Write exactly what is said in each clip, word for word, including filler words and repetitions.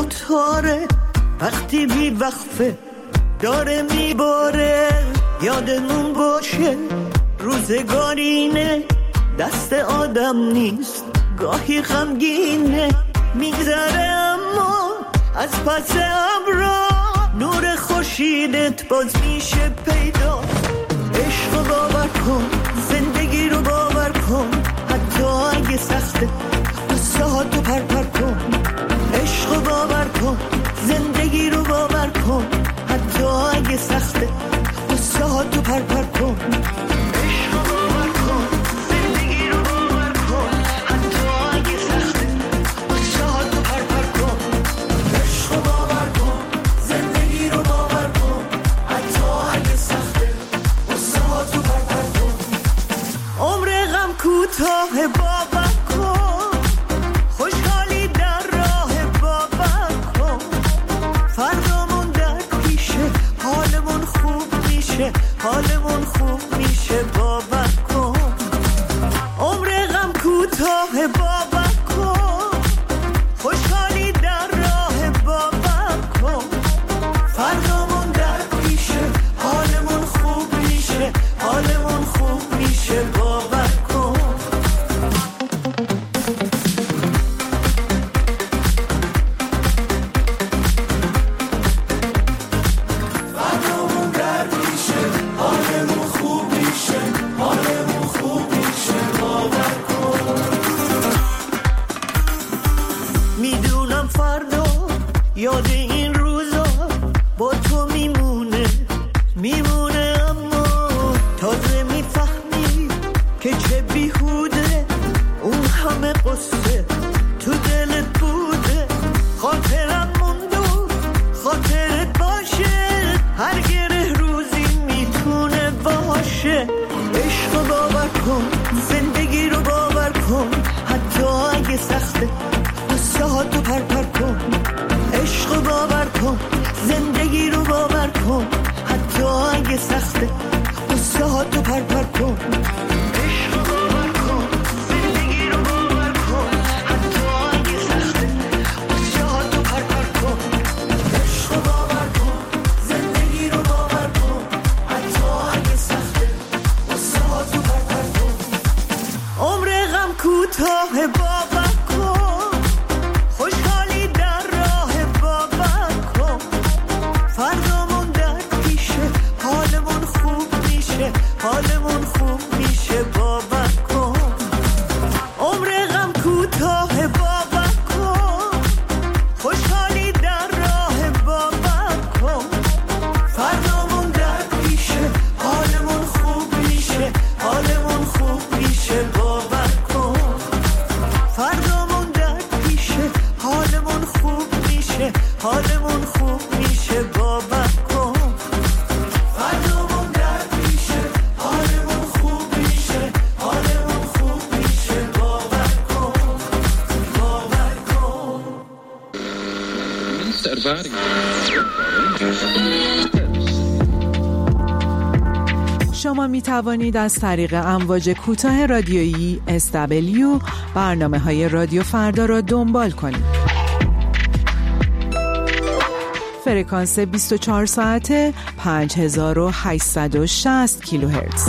موتاره وقتی بی وقفه داره میباره. یادمون باشه روزگارینه، دست آدم نیست، گاهی غمگینه. میگذره اما از پس ابرا نور خورشیدت باز میشه پیدا. عشق رو باور کن، زندگی رو باور کن، حتی اگه سخته قصه ها تو پر پر کن. عشق رو باور کن، زندگی رو باور کن، حتی اگه سخته قصه ها تو پر پر کن. عشق رو باور کن، زندگی رو باور کن، حتی اگه سخته قصه ها تو پر پر کن. عشق رو باور کن، زندگی رو باور کن، حتی اگه سخته قصه ها تو پر پر کن. عمر غم کوتاه باور کن، خوشحالی در راه باور کن. فردامون در پیشه، حالمون خوب میشه، حالمون خوب میشه باور کن. عمر غم کوتاه باور کن، خوشحالی در راه باور کن. فردامون در پیشه، حالمون خوب میشه، حالمون خوب میشه باور کن. فردامون در پیشه، حالمون خوب میشه، حالمون خوب میشه باور کن. میدونم فردا یاد این روزا با تو میمونه میمونه، اما تازه میفهمی که چه بیهوده اون همه قصه تو دلت بوده. خاطرم موندو خاطرت باشه، هر گره روزی میتونه باشه. عشق رو باور کن، زندگی رو باور کن، حتی اگه سخته قصه ها تو پر پر کن. عشق رو باور کن، زندگی رو باور کن، حتی اگه سخته قصه ها تو پر پر کن. عشق رو باور کن، زندگی رو باور کن، حتی اگه سخته قصه ها تو پر پر کن. عشق رو باور کن، زندگی رو باور کن، حتی اگه سخته قصه ها تو پر پر کن. عمر غم کوتاه باور کن، خوشحالی در راه باور کن. فردامون در پیشه، حالمون خوب میشه، حالمون خوب میشه باور کن. عمر غم کوتاه باور کن، خوشحالی در راه باور کن. فردامون در پیشه، حالمون خوب میشه، حالمون خوب میشه باور کن. فردامون در پیشه، حالمون خوب میشه، حالمون خوب میشه باور کن. فردامون در پیشه، حالمون خوب میشه، حالمون خوب میشه باور کن، باور کن. شما می توانید از طریق امواج کوتاه رادیویی اس دبلیو برنامه های رادیو فردا را دنبال کنید. فرکانس بیست و چهار ساعته پنج هزار و هشتصد و شصت کیلوهرتز.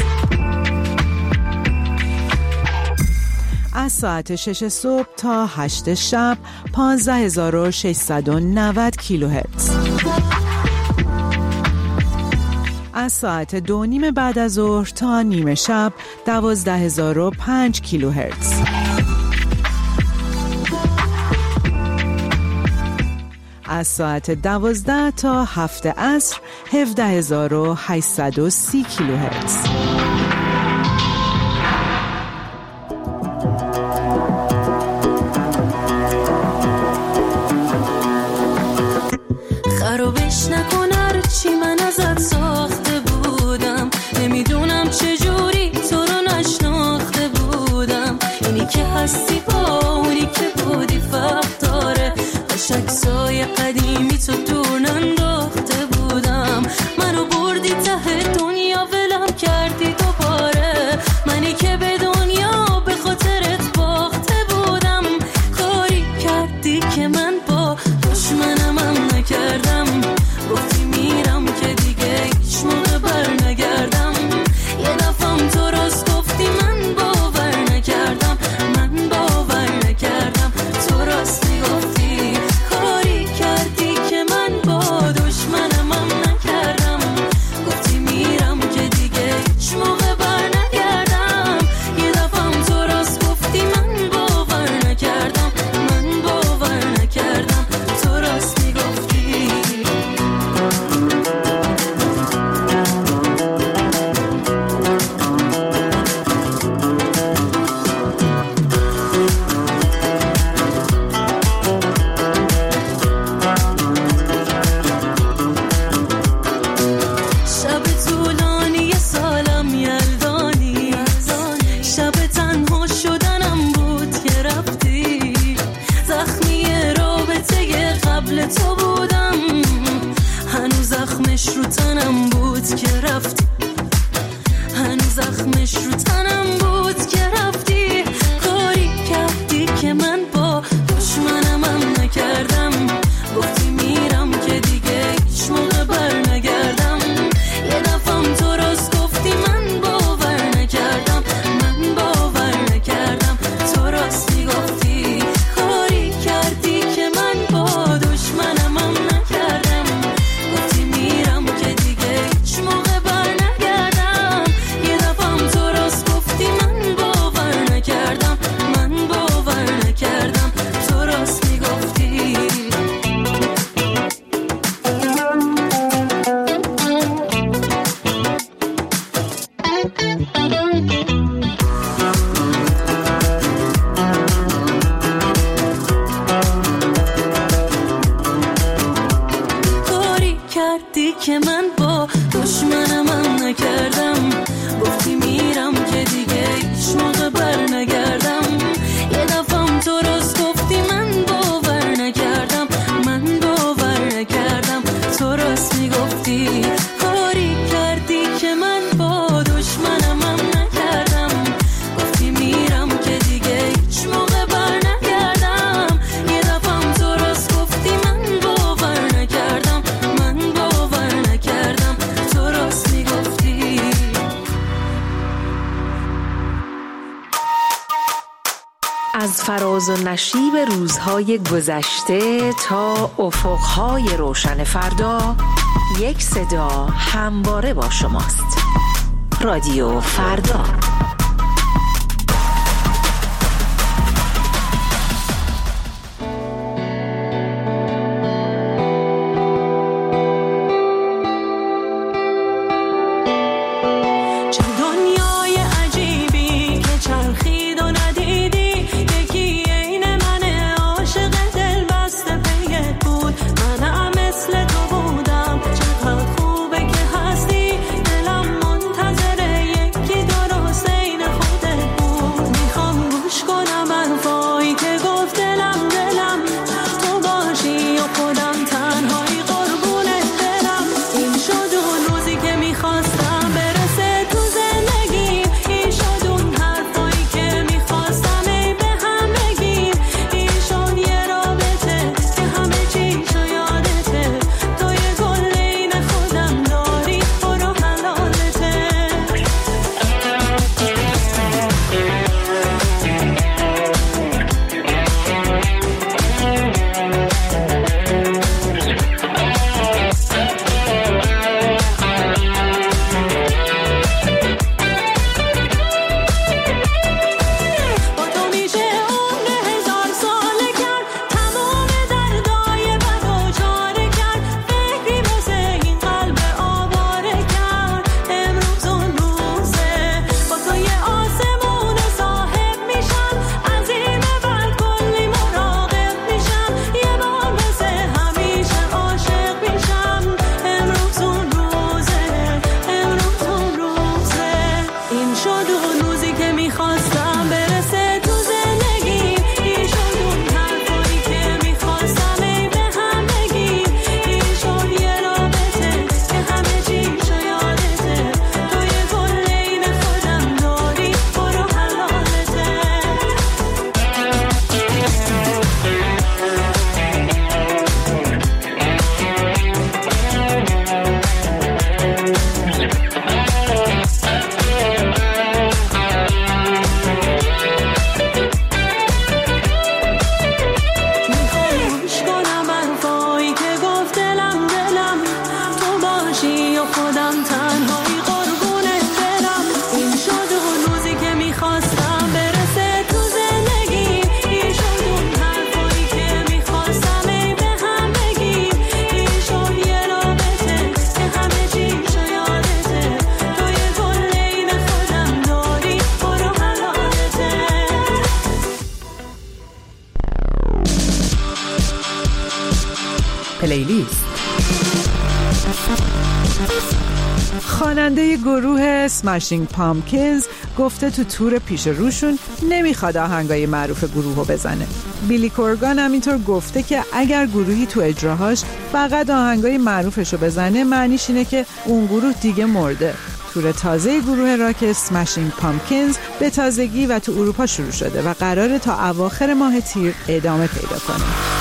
از ساعت شش صبح تا هشت شب پانزده هزار و ششصد و نود کیلوهرتز. از ساعت دو نیم بعد از ظهر تا نیمه شب دوازده هزار و پنج کیلوهرتز. از ساعت دوازده تا هفت عصر هفده هزار و هشتصد و سی کیلوهرتز. خرابش نکن هرچی من ازت ساخته بودم، نمیدونم چجوری تو رو نشناخته بودم. اینی که هستی با اونی که بودی فرق داره، عکسای قدیمی تو دور ننداخته بودم. منو بردی ته دنیا ولم کردی، تو زخمش رو تنم بود که رفتی، هنوز زخمش رو تنم بود که رفتی. کاری کردی که من با دشمنم هم نکردم، گفتی میرم که دیگه هیچ موقع بر نگردم. یه دفعم تو راست گفتی من باور نکردم، من باور نکردم. تو راست میگفتی کاری کردی که من با دشمنم هم نکردم، گفتی میرم که دیگه هیچ موقع بر نگردم. یه دفعم تو راست گفتی من باور نکردم، من باور نکردم. تو راست میگفتی. کاری کردی که من با دشمنم هم نکردم، گفتی میرم که دیگه هیچ موقع بر نگردم. یه دفعم تو راست گفتی من باور نکردم، من باور نکردم. تو راست میگفتی کاری کردی که من با دشمنم هم نکردم، گفتی میرم که دیگه هیچ موقع بر نگردم. یه دفعم تو راست گفتی من باور نکردم، من باور نکردم. تو راست میگفتی. از فراز و نشیب روزهای گذشته تا افقهای روشن فردا، یک صدا همواره با شماست. رادیو فردا. چه دنیای عجیبی که چرخید و ندیدی، یکی عین من عاشق دل بسته پیت بود. منم مثل تو بودم، چقدر خوبه که هستی. دلم منتظر یکی درست عین خودت بود. میخوام گوش کنم حرفایی که گفت دلم دلم، تو باشی و خودم تنهایی قربونت برم. این شد اون روزی که میخواستم برسه تو زندگی، این شد اون حرفایی که میخواستم ای به هم بگیم. این شد یه رابطه که همه چیشو یادته، تو یه گل عین خودم داری، برو حلالته. با تو میشه عمر هزار ساله کرد، تمام دردای بد و چاره کرد. فکری واسه این قلب آواره کرد، امروز اون روزه. با تو یه آسمون صاحب میشم، از این به بعد کلی مراقب میشم. یه بار مثل همیشه عاشق میشم، امروز اون روزه، امروز اون روزه. این شد اون روزی که میخواستم برسه تو زندگی، این شد اون حرفایی که میخواستم ای به هم بگیم. این شد یه رابطه که همه چیشو یادته، تو یه گل عین خودم داری، برو حلالته. میخوام گوش کنم حرفایی که گفت دلم دلم، تو باشی و خودم تنهایی قربونت برم. این شد اون روزی که میخواستم برسه تو زندگی، این شد اون حرفایی که میخواستم ای به هم بگیم. این شد یه رابطه که همه چیشو یادته، تو یه گل عین خودم داری، برو حلالته. پلیلیست خواننده گروه سمشینگ پامکینز گفته تو تور پیش روشون نمیخواد آهنگای معروف گروهو بزنه. بیلی کورگان هم اینطور گفته که اگر گروهی تو اجراهاش فقط آهنگای معروفشو بزنه معنیش اینه که اون گروه دیگه مرده. تور تازه گروه راک سمشینگ پامکینز به تازگی و تو اروپا شروع شده و قراره تا اواخر ماه تیر ادامه پیدا کنه.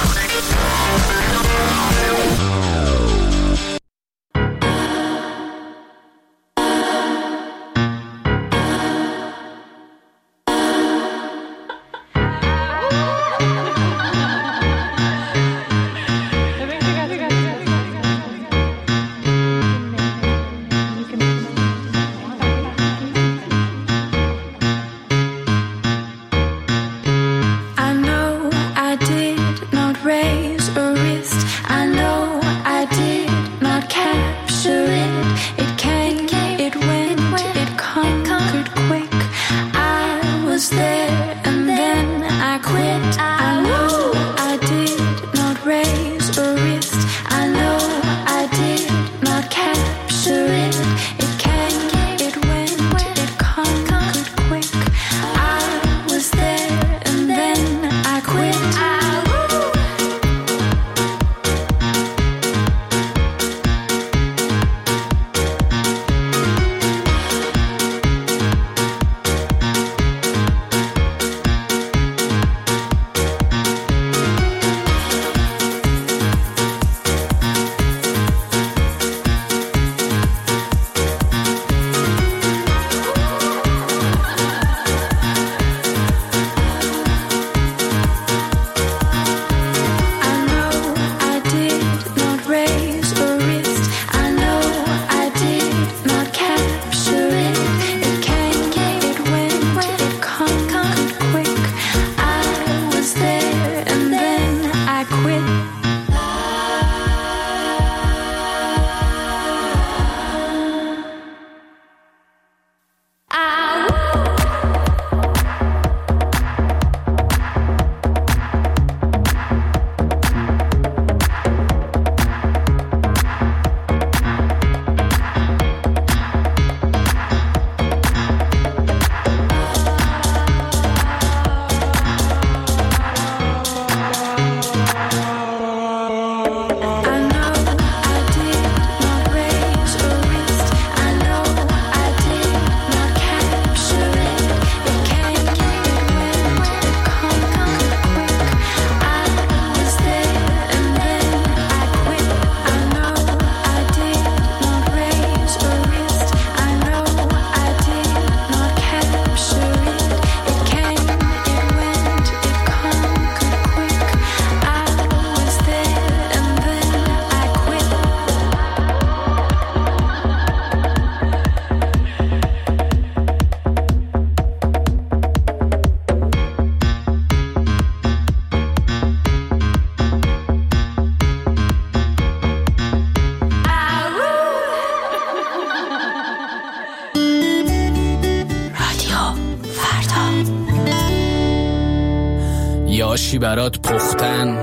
یاشی برات پختن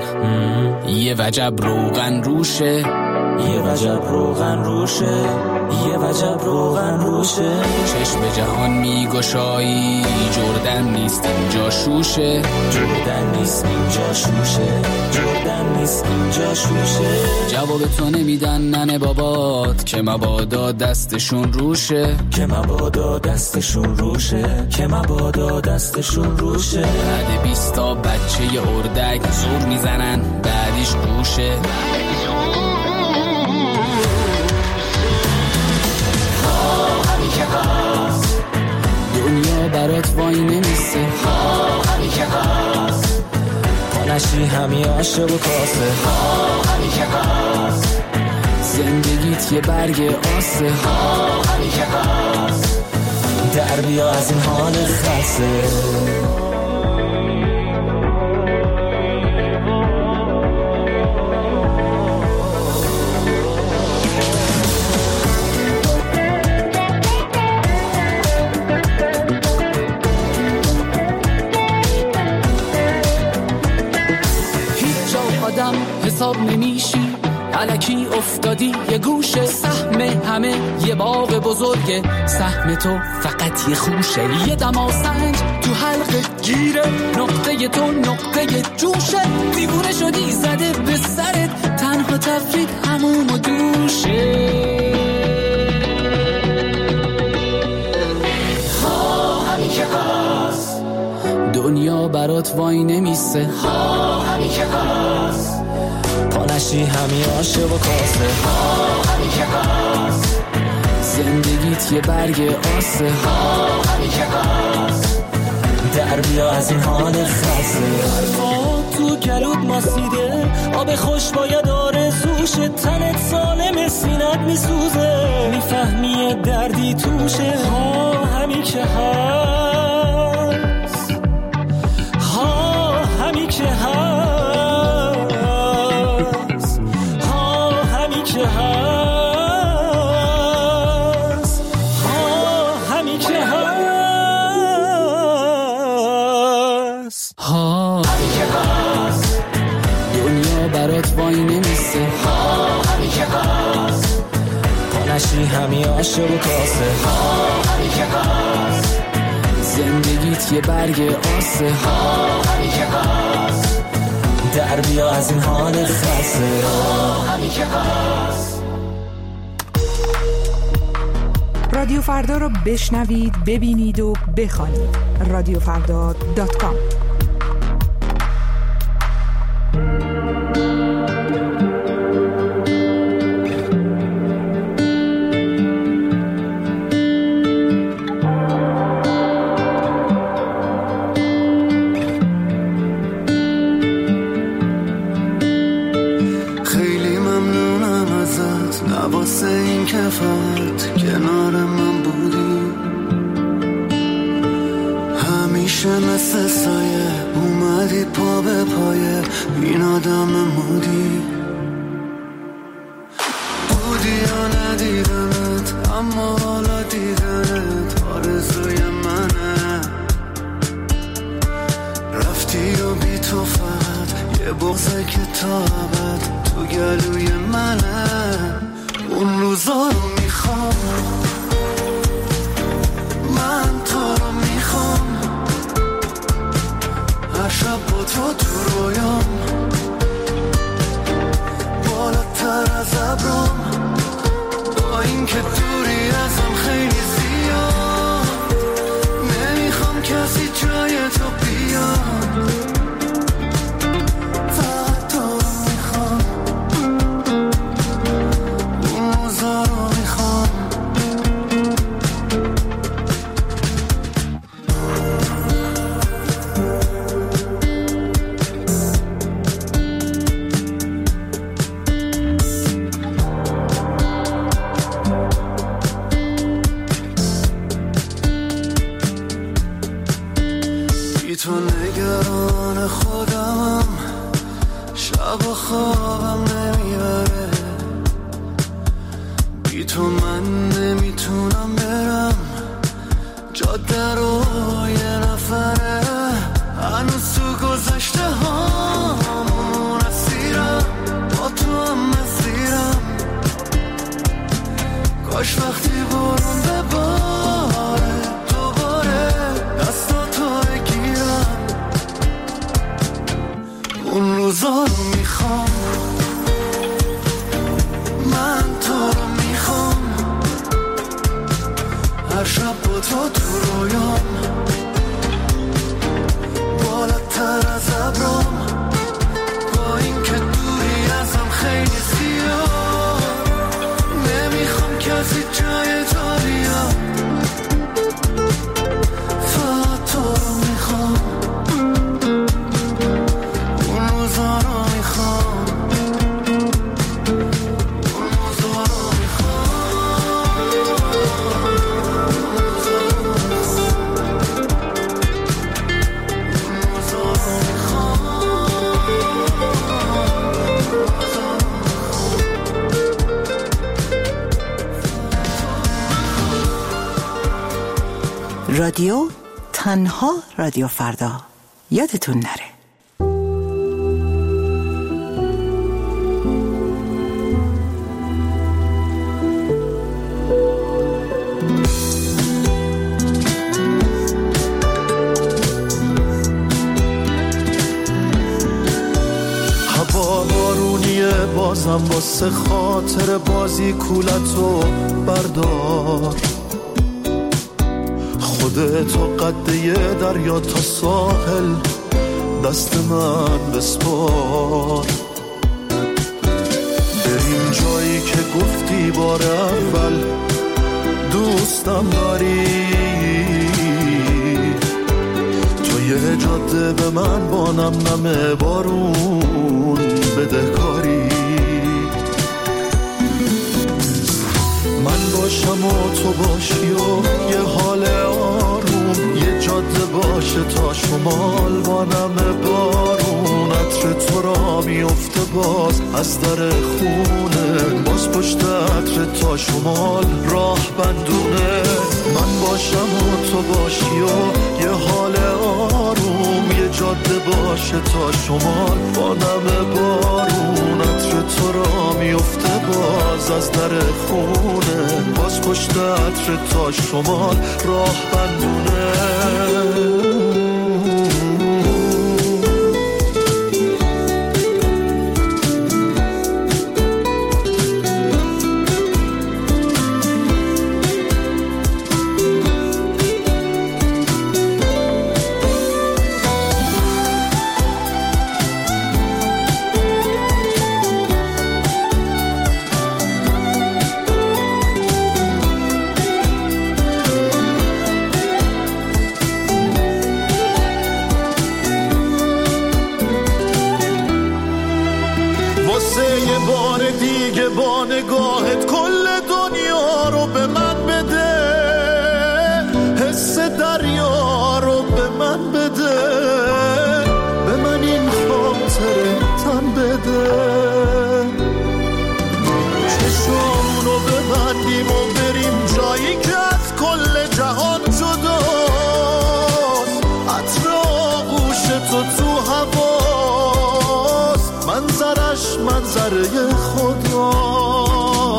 یه وجب روغن روشه یه وجب روغن روشه یه وجب روغن روشه چشم جهان میگشایی جردن نیست اینجا شوشه جردن نیست اینجا شوشه جردن نیست اینجا شوشه جواب تو نمیدن ننه بابات که مبادا دستشون روشه که مبادا دستشون روشه که مبادا دستشون روشه بعد بیستا بچه اردک زور میزنن بعدیش گوشه دنیا برات وای نمیسه ها همی که هست پانشی همی آشه و کاسه ها همی که هست زندگیت یه برگ آسه ها همی که هست در بیا از این حال خسته حساب نمیشی الکی افتادی یه گوشه، سهم همه یه باغ بزرگه، سهم تو فقط یه خوشه، یه دماسنج تو حلقه گیره، نقطه تو نقطه جوشه، دیوونه شدی زده به سرت، تنها تفرید هموم و دوشه. ها همین که هست، دنیا برات وای نمیسته، ها همین که هست، پانشی همین آشه و کاسه، ها همین که هست، زندگیت یه برگ آسه، ها همین که هست، در بیا از این حال خاصه. حرفات تو گلوت ماسیده، آب خوش باید آرزوشه، تنت سالم سینت میسوزه، میفهمی دردی توشه، ها همین که هست، ها همین که هست، ها همین که هست، ها همین که هست، ها همین که هست، دنیا برات وای نمیسته، ها همین که هست، پانشی همین آشه و کاسه، ها همین که هست، زندگیت یه برگ آسه، ها همین که هست، در بیا از این حال خاصه، ها همین که هست. رادیو فردا رو بشنوید، ببینید و بخوانید. رادیو فردا دات کام. خیلی ممنونم ازت، نواسه این کفت کنار من بودی، همیشه مثل سایه اومدی پا به پایه این آدم مودی، بودی یا ندیدمت اما حالا دیدنت آرزوی منه، رفتی و بی تو فقط یه بغضه که تا ابد تو گلوی منه، اون روزا رو میخوام، من تو رو میخوام، هر شب با تو تو رویام، بالاتر از ابرام، با این که دوری ازم خیلی زیاد، نمیخوام کسی جای تو بیاد، فقط تو رو میخوام، اون روزا رو میخوام. بی تو نگران خودمم، شب و خوابم نمیبره، بی تو من نمیتونم برم جاده رو یه نفره، هنوز تو گذشته هامون اسیرم، با تو هم مسیرم، کاش وقتی برون بباره دوباره دستاتو بگیرم، اون روزا رو میخوام، من تو رو میخوام، هر شب با تو تو رویام، بالاتر از ابرام، با این که دوری ازم خیلی زیاد، نمیخوام کسی جای تو بیاد، فقط تو رو میخوام، اون روزا رو میخوام، اون روزا رو رادیو تنها رادیو فردا، یادتون نره. باشم واسه خاطر بازی کولتو بردار، خودتو قد یه دریا تا ساحل دست من بسپار. بریم جایی که گفتی بار اول دوستم داری، تو یه جاده به من با نم نم بارون بدهکاری. من باشم و تو باشی و یه حال آروم، یه جاده باشه تا شمال با نم بارون. عطر تو را میفته باز از در خونه، باز پشت عطر تا شمال راه بندونه. من باشم و تو باشی و یه حال آروم، یه جاده باشه تا شمال با نم بارون. عطر تو را میفته باز از در خونه، باز پشت عطر تا شمال راه بندونه. نگاهت کل دنیا رو به من بده، حس دریا رو به من بده، به من این خاطره تن بده. چشمونو ببندیم و بریم جایی که از کل جهان جداست. عطر آغوش تو تو هواست، منظرش منظره خداست.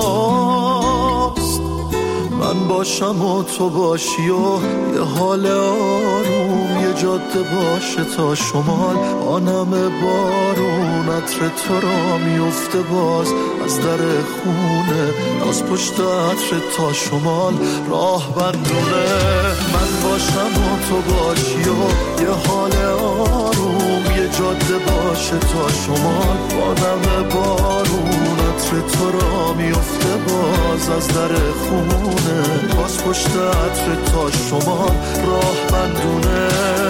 من باشم و تو باشی و یه حال آروم، یه جاده باشه تا شمال آنم بارون. عطر تو را میفته باز از در خونه، از پشت عطر تا شمال راه بندونه. من باشم و تو باشی و یه حال آروم، یه جاده باشه تا شمال آنم بارون. عطر تو را میفته باز از در خونه، باز پشت عطر تا شمال راه بندونه.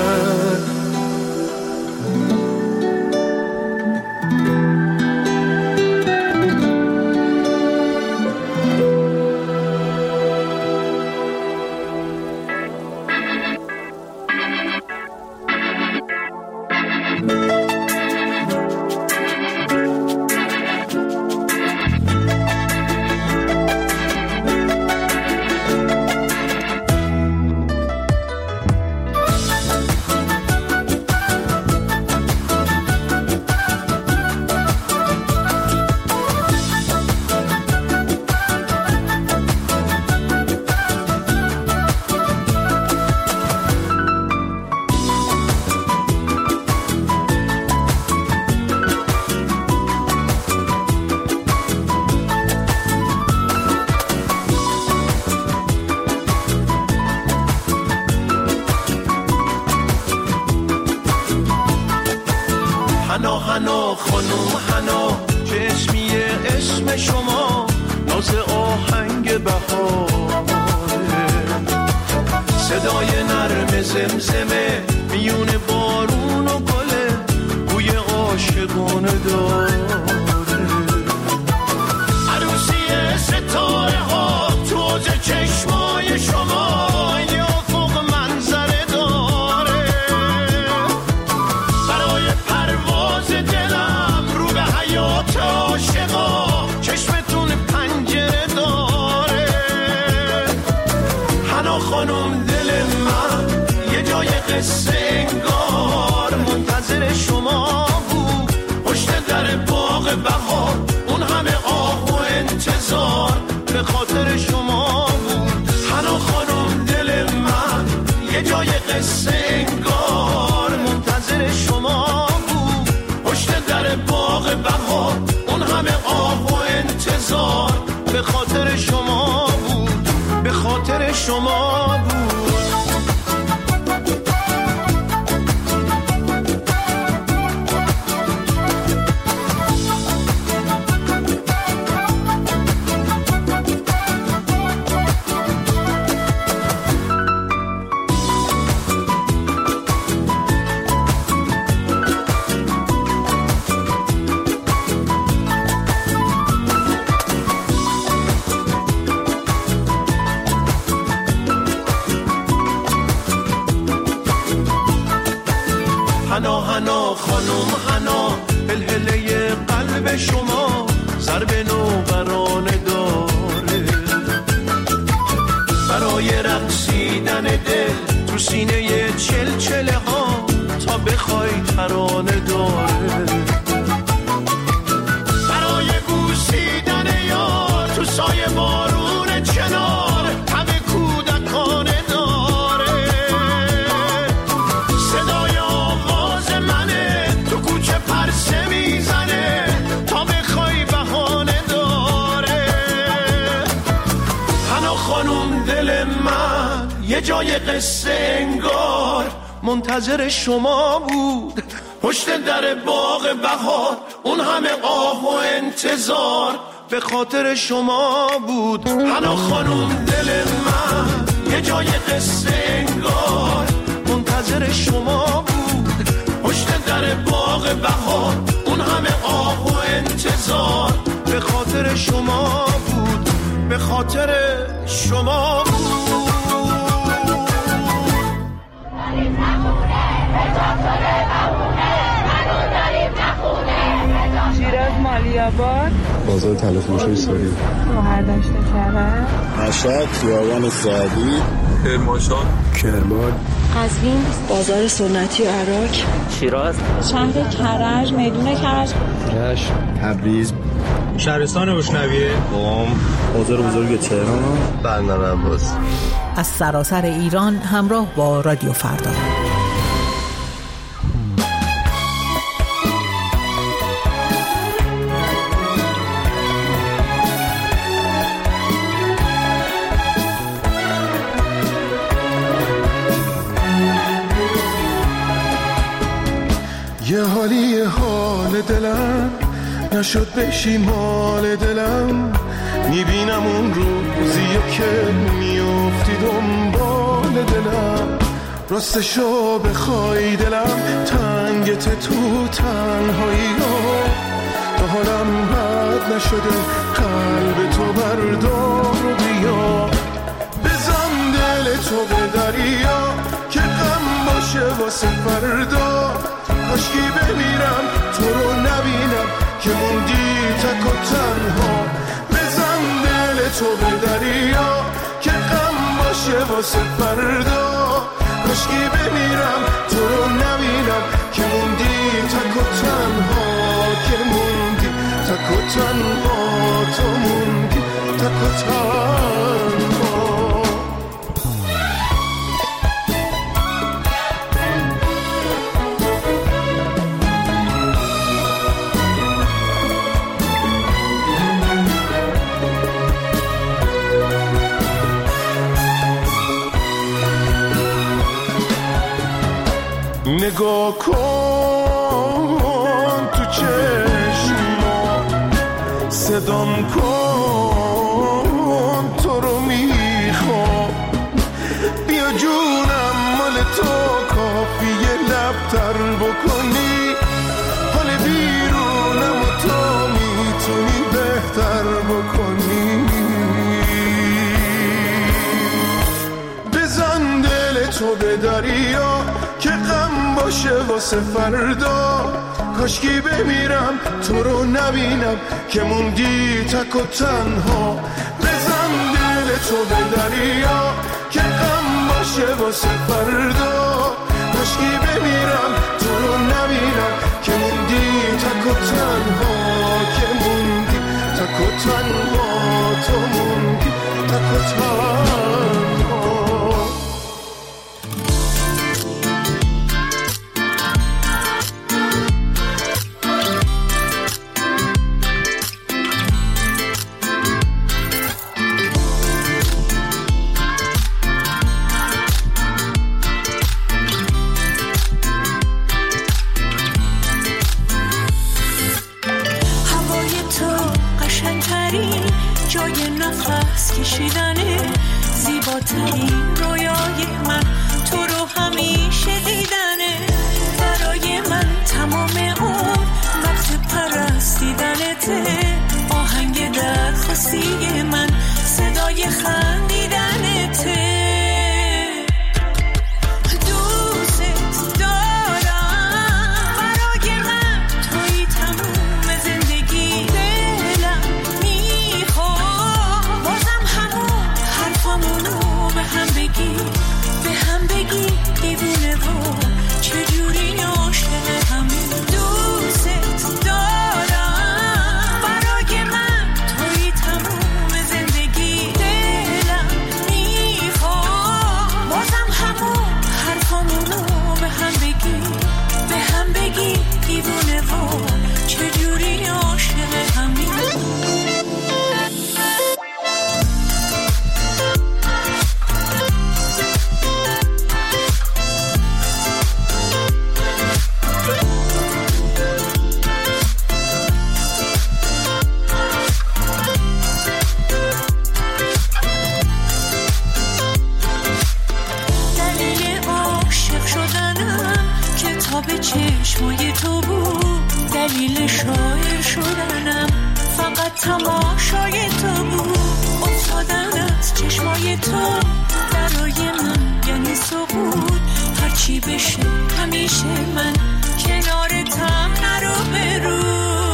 حنا حنا خانم حنا، چشمیه اسم شما ناز آهنگ بهاره، صدای نرم زمزمه میون بارون و گله، بوی عاشقانه داره. عروسی ستاره ها توز چشمای شما، یه افق منظره داره. برای پرواز دلم رو به حیات عاشقا، چشمتون پنجره داره. حنا خانم دل من یه جای قصه انگار منتظر شما بود، پشت در باغ بهار اون همه آه و انتظار به خاطر شما بود. حنا خانم دل من یه جای قصه انگار منتظر شما بود، پشت در باغ بهار اون همه آه حنا خانم حنا هلهله قلب شما ضرب نوبرانه داره برای رقصیدن دل تو سینه چلچله ها تا بخوای ترانه داره برای بوسیدن یار تو سایه بارون چنار همه کودکانه داره صدای آواز منه تو کوچه پرسه میزنه تا بخوای بهانه داره حنا خانم دل من یه جای قصه انگار منتظر شما بود پشت در باغ بهار اون همه آه و انتظار به خاطر شما بود حنا خانم دل من یه جای قصه انگار منتظر شما بود پشت در باغ بهار اون همه آه و انتظار به خاطر شما بود به خاطر شما بود شیراز مالیاباد بازار تلفروشی ساری گوهر داشته کرد مشهد خیابان سعدی کرمانشاه کرمان قزوین بازار سنتی عراق شیراز شهر کرج میدون کرج رشت تبریز شهرستان اشنویه قم بازار بزرگ تهران بندر عباس از سراسر ایران همراه با رادیو فردا. یه حالی حال دلم نشد بشی مال دلم میبینم اون روزیه که میافتی دنبال دلم راستشو بخوای دلم تنگت تو تنهایی ها تا حالم بد نشده قلب تو بردار و بیا بزن دل تو به دریا که غم باشه واسه فردا کاشکی بمیرم تو رو نبینم که موندی تک و تنها بزن دل تو به دریا که غم باشه واسه فردا کاشکی بمیرم تو رو نبینم که موندی تک و تنها که موندی تک و تنها تو موندی تک و تنها نگاه کن تو چشما صدام کن تو رو میخوام بیا جونم مال تو کافیه لب تر بکنی حال بیرونم و تو میتونی بهتر بکنی بزن دل تو به دریا که غم باشه واسه فردا کاشکی بمیرم تو رو نبینم که موندی تک و تنها بزن دل تو به دریا که غم باشه واسه فردا کاشکی بمیرم تو رو نبینم که موندی تک و تنها که موندی تک و تنها تو موندی تک و تنها کشیدنه زیباترین رویای من تو رو همیشه دیدنه برای من تمام اون وقت پرستیدنته آهنگ درخواستی من صدای خندیدنته دوست دارم دلیل شاعر شدنم فقط تماشای تو بود، افتادن از چشمای تو برای من یعنی سقوط. هرچی بشه همیشه من کنارتم نرو برو.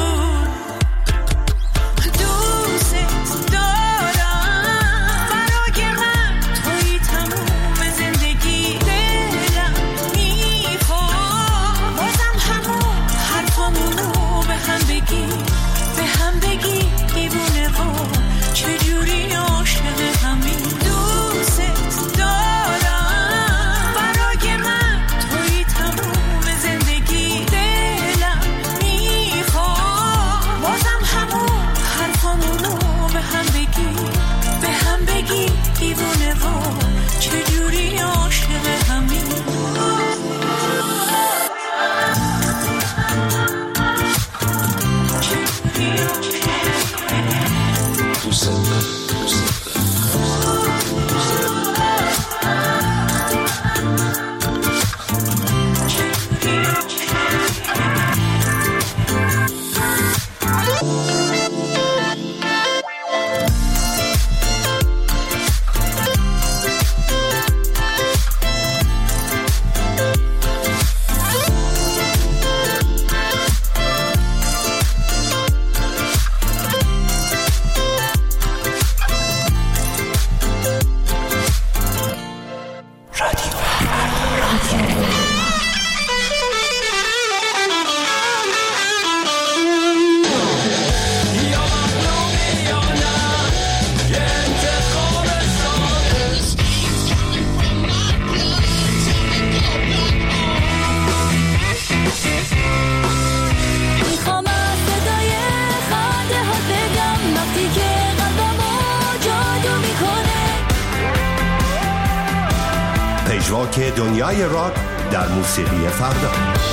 پژواک دنیای راک در موسیقی فردا.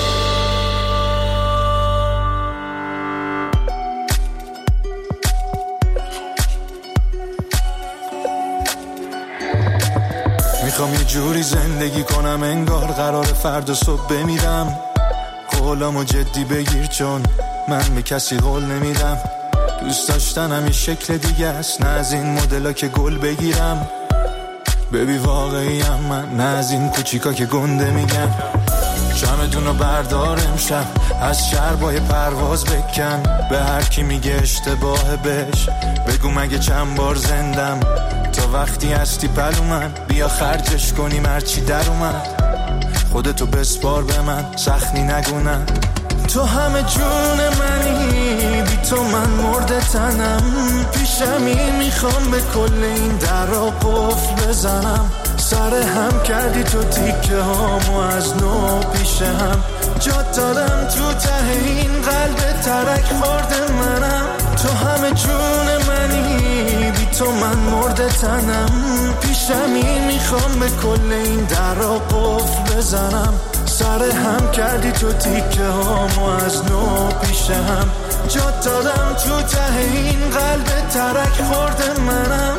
میخوام یه جوری زندگی کنم انگار قرار فردا صبح بمیرم. قولامو جدی بگیر چون من به کسی قول نمیدم. دوست داشتنم یه شکل دیگه است، نه از این مدلا که گل بگیرم. ببی واقعیم من، نه از این کوچیکا که گنده میگن. شمدونو بردار امشب از شربای پرواز بکن. به هر کی میگه اشتباه بش بگو مگه چند بار زندم. تا وقتی هستی پلو من بیا خرجش کنیم هرچی در اومد. خودتو بسپار به من سخنی نگونم. تو همه جون منی، بی تو من مرده تنم. پیشمی میخوام به کل این درا قفل بزنم. سر هم کردی تو تیکه هامو از نو پیش هم. جات دادم تو ته این قلب ترک خورده منم. تو همه جون منی، بی تو من مرده تنم. پیشمی میخوام به کل این درا قفل بزنم. سر هم کردی تو تیکه هامو از نو پیش هم. جات دادم تو ته این قلب ترک خورده منم.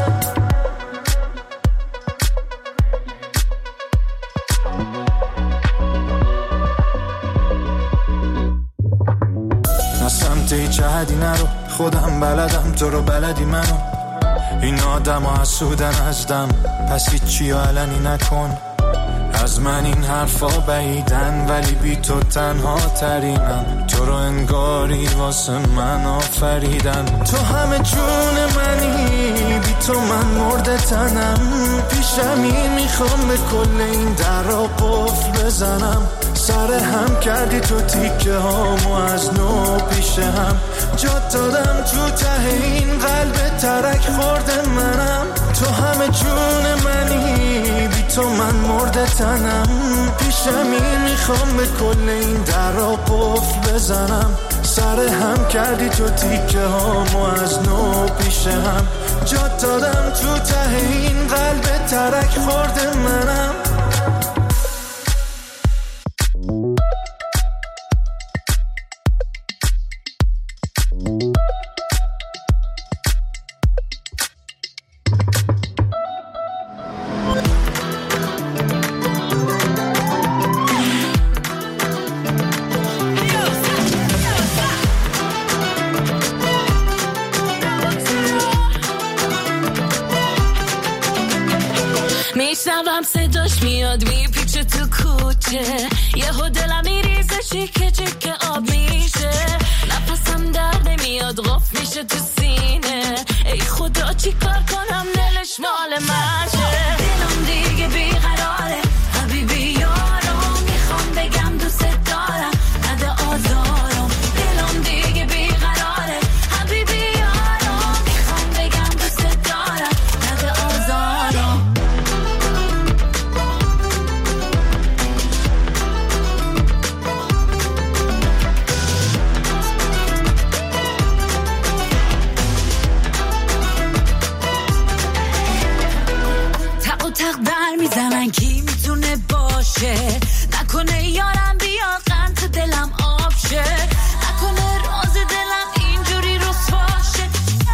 نه سمت هیچ حدی نرو، خودم بلدم تو رو بلدی منو. این آدم ها حسودن ازدم، پس هیچی علنی نکن. از من این حرفا بعیدن ولی بی تو تنها ترینم. تو رو انگاری واسه من آفریدن. تو همه جون منی، بی تو من مرده تنم. پیشمی میخوام به کل این درا قفل بزنم. سر هم کردی تو تیکه هامو از نو پیش هم. جات دادم تو ته این قلب ترک خورده منم. تو همه جون منی، بی تو من مرده تنم. پیشمی میخوام به کل این درا قفل بزنم. سر هم کردی تو تیکه هامو از نو پیش هم. جات دادم تو ته این قلب ترک خورده منم. میشنوم صداش میاد میپیچه تو کوچه یهو دلم میریزه چیکه چیکه آب میشه نفسم در نمیاد غف میشه تو سینه ای خدا چی کار کنم دلش مال منشه دلم دیگه بیقراره حبیبی یارم میخوام بگم دوست دارم نده آزارم دلم دیگه بیقراره حبیبی یارم میخوام بگم دوست دارم نده آزارم تق و تق در میزنن کی میتونه باشه نکنه یارم بیا قند دلم آب شه نکنه راز دلم اینجوری رسواشه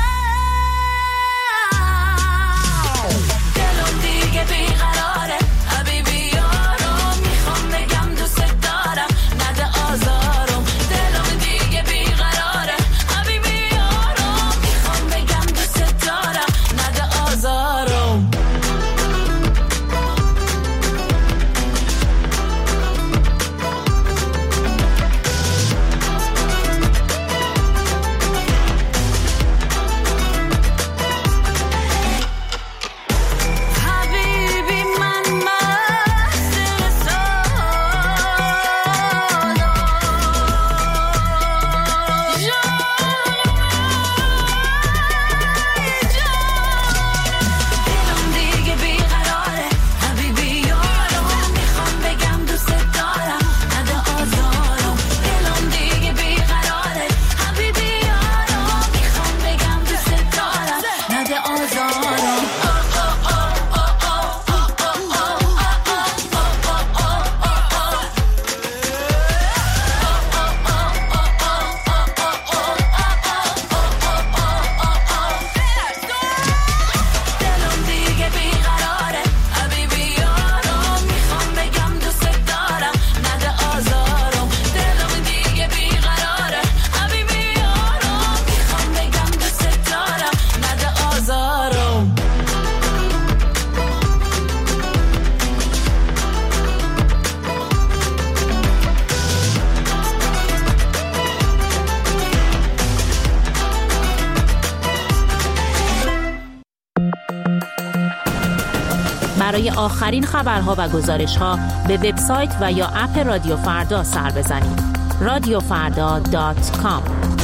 دلم دیگه بیقراره حبیبی یارم میخوام بگم دوست دارم نده آزارم دلم دیگه بیقراره حبیبی یارم میخوام بگم دوست دارم نده آزارم حبیبی من مست دلم دیگه بیقراره حبیبی یارم میخوام بگم دوست دارم نده آزارم دلم دیگه بیقراره حبیبی یارم میخوام بگم دوست دارم نده آزارم دلم دیگه بیقراره حبیبی یارم میخوام بگم دوست دارم نده آزارم دلم دیگه بیقراره حبیبی یارم میخوام بگم دوست دارم نده آزارم برای آخرین خبرها و گزارش‌ها به وبسایت و یا اپ رادیو فردا سر بزنید. رادیو فردا دات کام.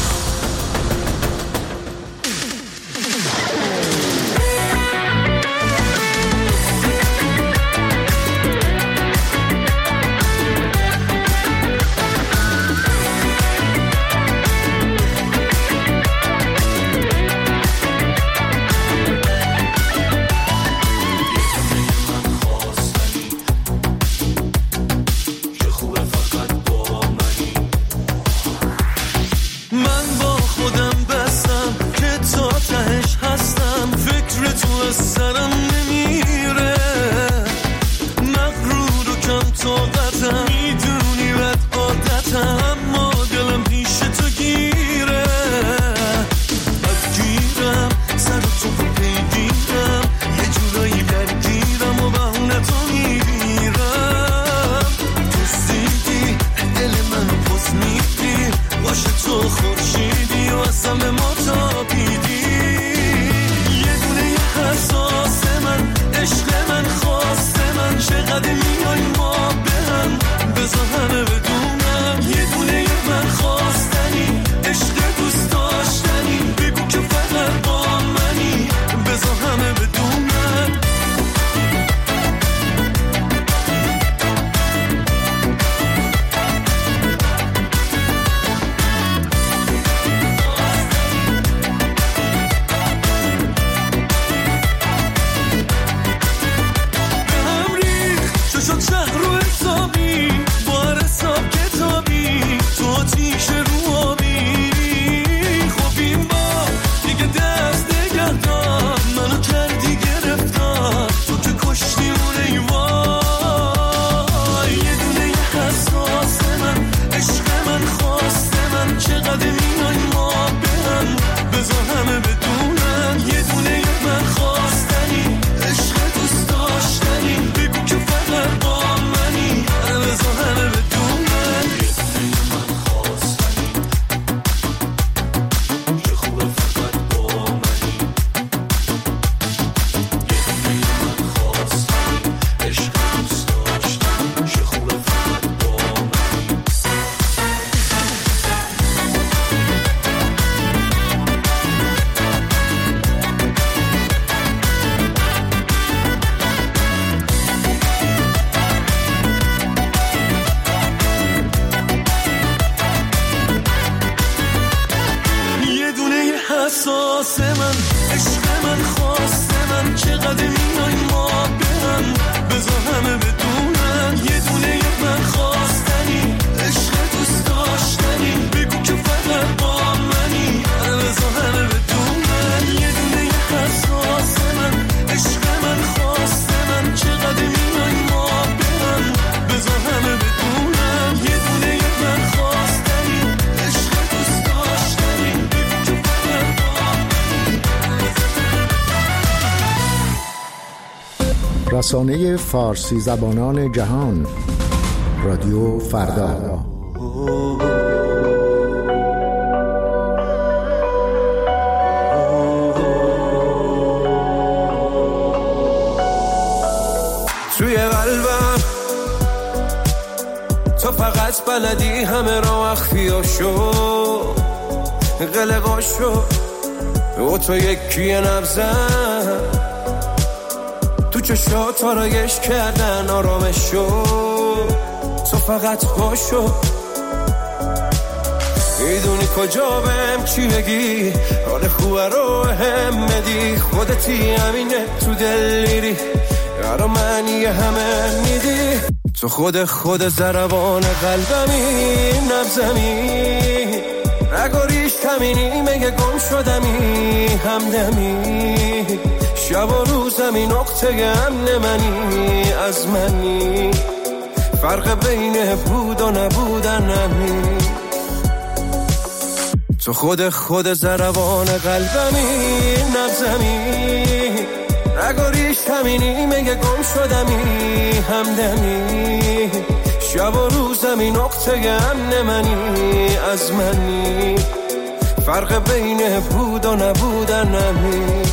من با خودم بستم که تا تهش هستم فکر تو از سرم نمیره مغرور و کم طاقتم میدونی بد عادتم اما دلم پیش تو گیره بدگیرم سر تو رو پیگیرم یه جورایی درگیرم و بهونه تو میگیرم تو سیدی دل منو پس میدی باشه تو خورشیدی و اصلا به ما تابیدی یه دونه حساس من رسانه فارسی زبانان جهان، رادیو فردا. توی قلبم تو فقط بلدی همه را اخفیاشو قلقاشو و تو یکی نبزن تو چشات آرایش کردن آرامشو تو فقط باشو میدونی کجا بهم چی بگی حال خوبه رو هم بدی خودتی همینه تو دل میری یارو منی همه میدی تو خود خود ضربان قلبمی نبزمی نگاریش کمینی مگه گم شدمی همدمی شب و روزمی نقطه امن منی از منی فرق بین بود و نبودن نمی تو خود خود ضربان قلبمی نبزمی نگاریش همینی مگه گم شدمی همدمی شب و روزمی نقطه امن منی از منی فرق بین بود و نبودن نمی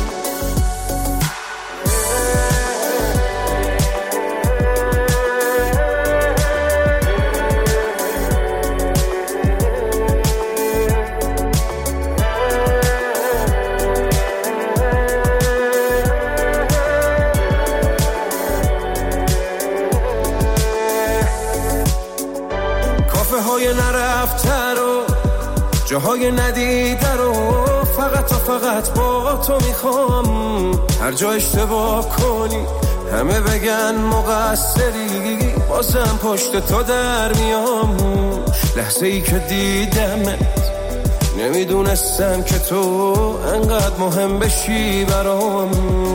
نرفته رو جاهای ندیده رو فقط و فقط با تو میخوام هر جا اشتباه کنی همه بگن مقصری بازم پشت تو در میام لحظه ای که دیدمت نمیدونستم که تو انقدر مهم بشی برام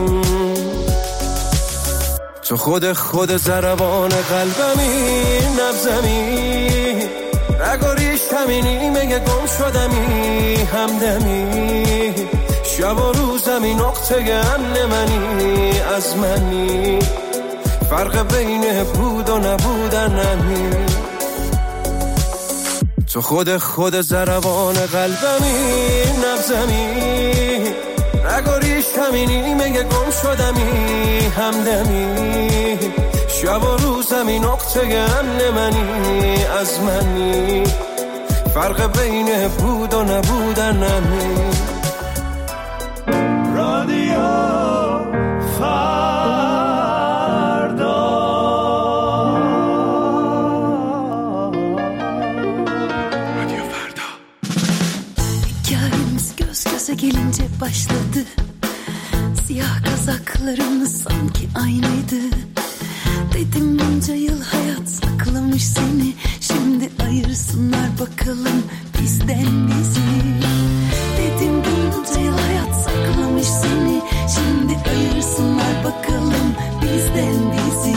تو خود خود ضربان قلبمی نبزمی نگاریش همینی مگه گم شدمی همدمی شب و روزمی نقطه امن منی از منی فرق بین بود و نبودن نمی تو خود خود ضربان قلبمی نبزمی نگاریش همینی مگه گم شدمی همدمی شب و روزمی نقطه امن منی از منی فرق بین بود و نبودن نمی رادیو فردا رادیو فردا hikayemiz göz göze gelince başladı siyah kazaklarımız sanki aynıydı. Dedim bunca yıl hayat saklamış seni şimdi ayırsınlar bakalım bizden bizi. Dedim bunca yıl hayat saklamış seni şimdi ayırsınlar bakalım bizden bizi.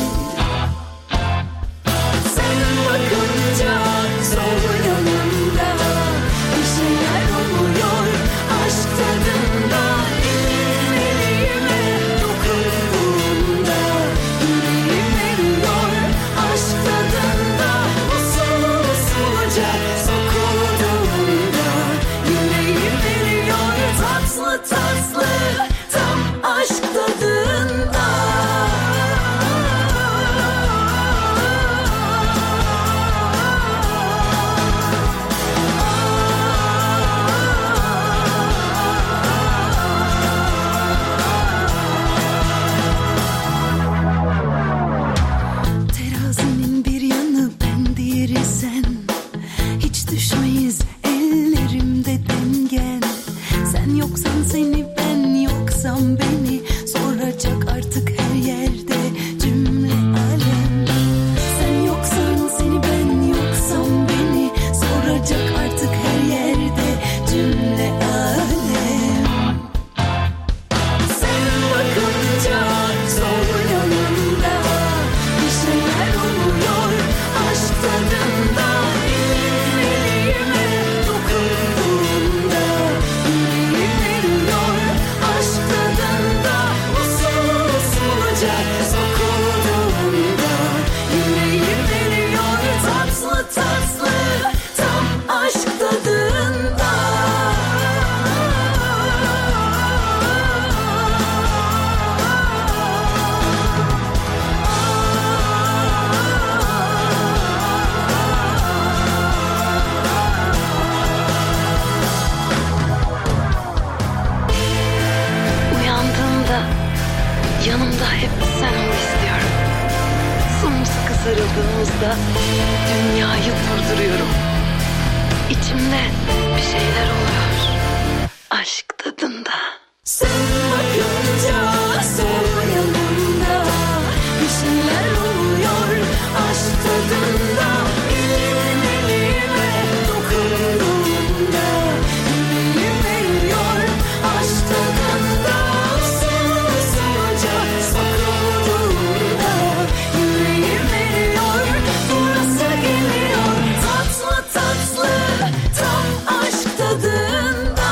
Sen bakınca sol yanımda bir şeyler oluyor aşk tadında. Tatlı tam aşk tadında. Terazinin bir yanı ben diğeri sen. Hiç düşmeyiz ellerimde dengen. Sen yoksan seni ben yoksam beni soracak artık her yerde cümle alem. Sen yoksan seni ben yoksam beni soracak artık her yerde cümle alem. Sen bakınca sol yanımda bir şeyler oluyor aşk tadında. Elime dokunduğunda aşk tadında usul usul yanımda hep sen ol istiyorum. Sımsıkı sarıldığımızda dünyayı durduruyorum. İçimde bir şeyler oluyor, aşk tadında. Sen bakınca sol yanımda bir şeyler oluyor, aşk tadında. Elin elime dokunduğunda yüreğim eriyor, aşk tadında. Sen ısınca saklandığında yüreğim eriyor, burası geliyor. Tatlı tatlı tam aşk tadında.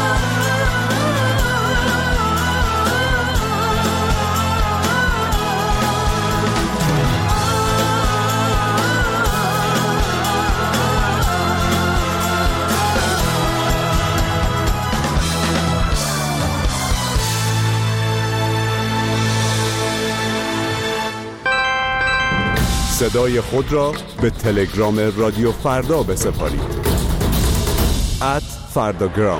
صدای خود را به تلگرام رادیو فردا بسپارید. ات فرداگرام.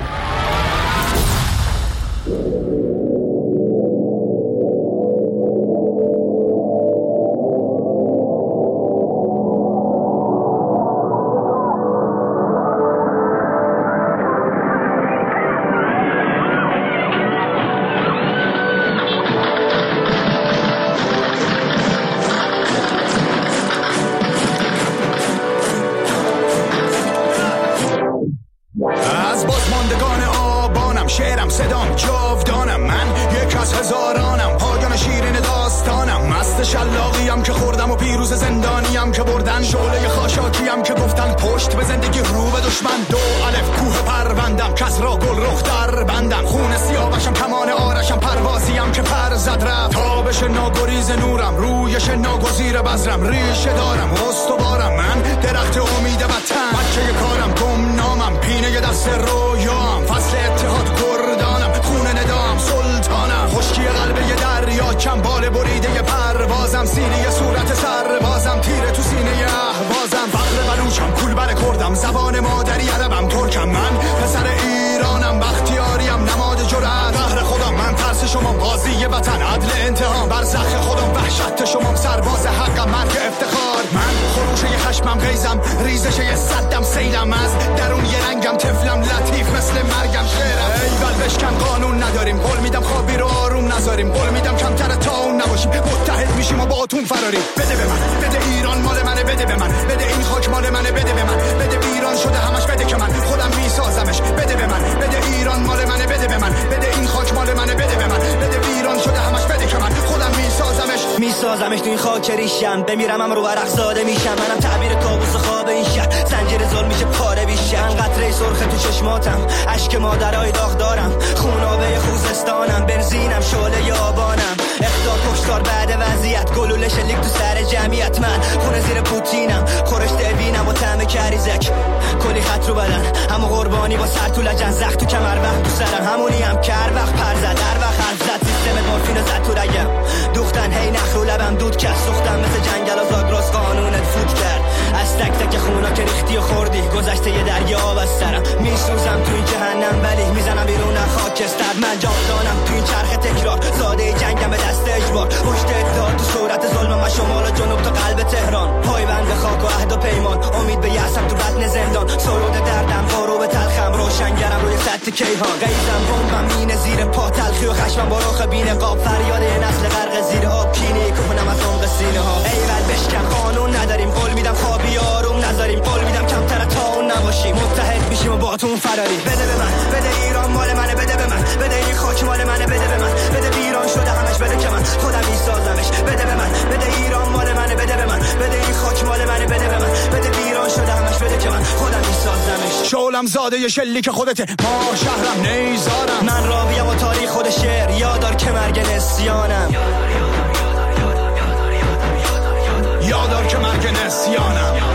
از بازماندگان آبانم، شعرم صدام جاودانم، من یک از هزارانم، پایان شیرین داستانم، مست شلاقیم که خوردم و پیروز زندانیم که بردن، شعله خاشاکیم که گفتن پشت به زندگی رو به دشمن. دو الف کوه پروندم، کس را گل رخ در بندم، خون سیاوشم کمان آرشم، پروازیم که پر زد رفت، تابش ناگریز نورم، رویش ناگزیر بذرم، ریشه دارم استوارم، من درخت امید وطن، بچه کارم گمنامم، پینه دست رویام، فصل اتحاد گردانم، خون ندام سلطانم، خشکی قلب یه دریا، چنبال بریده یه پروازم، سینه صورت سربازم، تیره تو سینه اهوازم، فقر بلوچم، کولبر کردم، زبان مادری عربم، ترکم، من پسر ایرانم، بختیاریم، نماد جرأت، قهر خودم، من ترس شما، قاضی وطن، عدل انتقام، برزخ خودم، وحشت شما، سرباز حقم، مرگ افتخار، من خروش یه خشمم، غیزم، ریزش یه صدم، سیلم، از درون یه رنگم، طفلم، لطیف مثل مرگم، شعرم، ایول بشکن، قانون نداریم، قول میدم خوابی رو آروم نذاریم، قول میدم کمتر تا اون نباشیم، متحد میشیم و با اتون فراریم. بده به من، بده ایران مال منه، بده به من، بده این خاک مال منه، بده به من، بده ایران شده همش، بده که من خودم میسازمش، بده به من، بده ایران مال منه، بده به من، بده این خاک مال منه، بده به من، بده ایران شده همش، بده که من خودم میسازمش، میسازمش تو این خاک ریشم، بمیرم هم رو ورق زاده میشم، منم تعبیر کابوس خواب این شهر، زنجیر ظلم میشه پاره بیشم، قطره سرخ تو چشماتم، اشک مادرای داغ دارم، خونابه خوزستانم، بنزینم، شعله آبانم، اخطار کشتار بعد وضعیت، گلوله شلیک تو سر جمعیت، من خونه زیر پوتینم، خورش دوینم و طعم کریزک، کلی خط رو بدن، همو قربانی با سر تو لجن، زخ تو کمر وقت تو سرم، همونی هم کر وقت پر زد، در وقت حرف زد، سیستم مورفین زد تو رگم، دوختن هی نخ رو لبم دود کرد، سوختم مثل جنگل و زاگرس، قانونت فوت کرد، از تک تک خونا که ریختی و خوردی، گذشته یه دریا آب از سرم، میسوزم تو این جهنم ولی میزنم بیرون خاکستر، من جاودانم تو این چرخ تکرار، زاده جنگم به دست اجبار، پشت اتحاد تو صورت ظلمم، و شمال و جنوب تا قلب تهران، پایبند خاک و عهد و پیمان، امید به یأسم تو بطن زندان، سرود دردم بارو به تلخم، روشنگرم روی سطح کیهان، غیزم بمبم مینه زیر پا، تلخی و خشمم با رخ بی نقاب، فریاد یه نسل غرق زیر آب، کینه کنم از عمق سینه ها، ایول بشکن، قانون نداریم، قول میدم خوابی آروم نذاریم، قول میدم کمتر تا اون نباشیم، متحد میشیم و با تون فراری. بده به من، بده ایران مال منه، بده به من، بده این خاک مال منه، بده به من، بده ایران شده همش، بده که من خودم میسازمش، بده به من، بده ایران مال منه، بده به من، بده این خاک مال منه، بده به من، بده ایران شده همش، بده که من خودم میسازمش. شعلم زاده ی شلیک خودته، ما شهرم نیزارم، من راویم و تاریخ خود شعر، یادار که مرگ نسیانم، یادار که مرگ نسیانم.